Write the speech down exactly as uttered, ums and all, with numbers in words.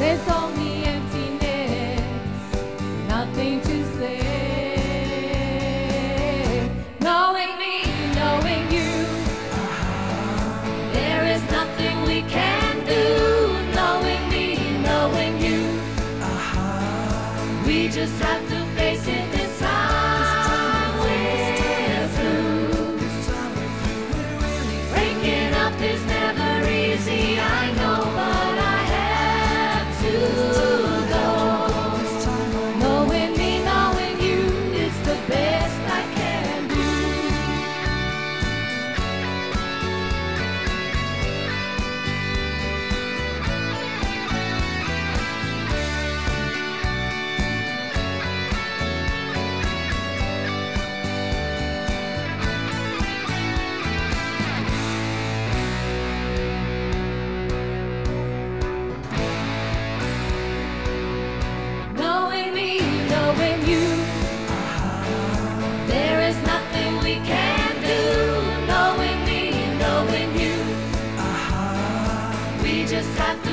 There's only emptiness, nothing to say. Knowing me, knowing you, there is nothing we can do. Knowing me, knowing you, we just have to face it this time. We're through. Breaking up is never easy, I know, but I have to go. Knowing me, knowing you, is the best I can do. Knowing me, knowing you, there is nothing we can do. Knowing me, knowing you, we just have to